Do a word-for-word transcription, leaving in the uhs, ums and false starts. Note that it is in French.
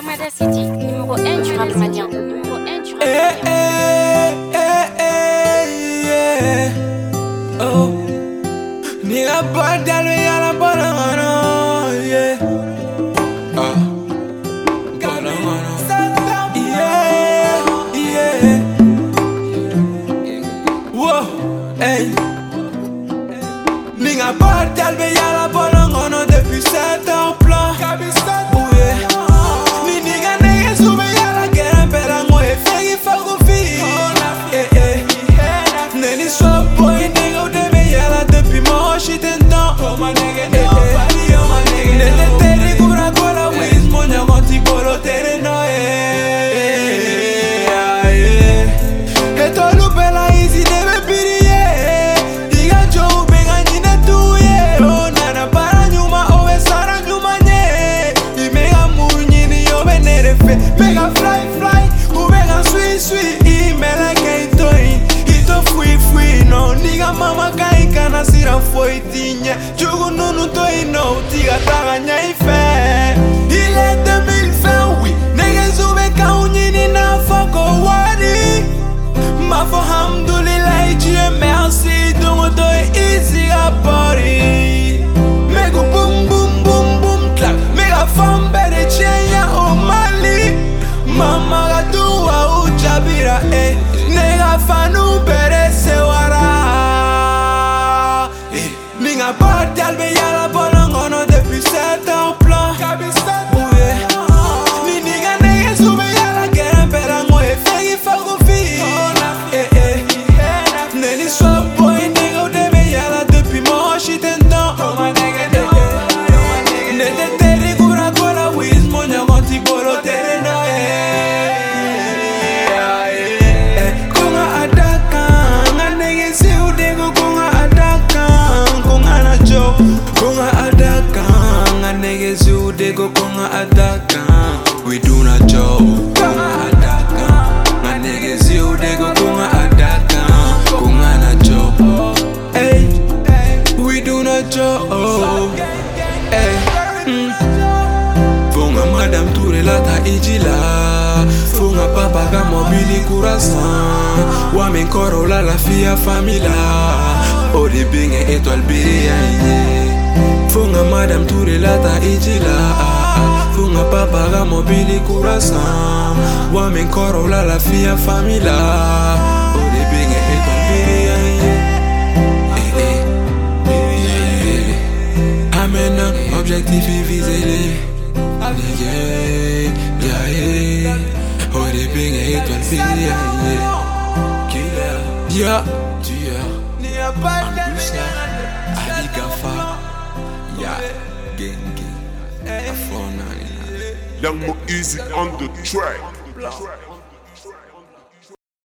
Armada City, numéro un du rap malien. Numéro un du rap Eh, malien. eh, eh, eh, yeah. Oh. Ni la porta lo ya la porangano, yeah. Ah. Porangano. Yeah, yeah. Whoa, hey. Ni la porta lo ya la porangano depuis sept ans plan. Oh, yeah. Ni nigga nigga sube ya la quieren pero no es fake y fuego fi. Eh, eh. Neni swap boy nigga debe ya la depuis mo shit en temps. Eh, eh. Nene tere cubra con la wiz moña conti polo tere no eh. Esto lupe la easy debe piriye. Diga Joe venga nina tuye. Oh nana para nyuma ove sara nyuma nye. Y mega muñini yo venere fe. Mega fly fly, u mega sweet sweet. Y me la que itoin, ito fui fui no. Niga mama kai kana sira foi tinye. Jugo nunu toi no, tiga taganya ife. Il est deux mille vingt, oui. Nigga zube ka unyini na foko wadi. Ma for hamdulillah, Dieu merci. Dongo toi easy a body. Mega boom boom boom boom clap. Mega fun bere chenya o Mali. Mama gatua ujabira eh. Nega fanu bere sewara. Eh. Ninga party albe ya la bolongono depuis sept ans plan. Oh yeah. Ni nigga nigga sube ya la quieren pero no es fake y fuego fi. Eh eh. Neni swap boy nigga debe ya la depuis mo shit en temps. Eh eh. Nete tere cubra con la wiz moña conti polo tere no eh. Eh. Konga adaka, nga nigga si udego konga adaka, konga na jo. Konga adaka, nga nigga si udego konga adaka. We do not joke. Konga adaka, nga nigga si udego konga adaka, konga na jo. Hey, we do not joke. Hey, mm. Funga madam ture lata ijila. Funga papa ga mobili kurasan. Wa men koro la la fia famila. Odi binge étoile biri Funga madam ture lata ijila. Funga papa ga mobili kurasan. Wa men koro la la fia famila. Odi binge étoile biri Amena, objectif et visé. Yeah, yeah, yeah. Oh, des bing et étoiles biri Yeah, tueur. En plus là, Ali Gafa. Yeah, gang gang. Afona. Young Mo Easy on the track.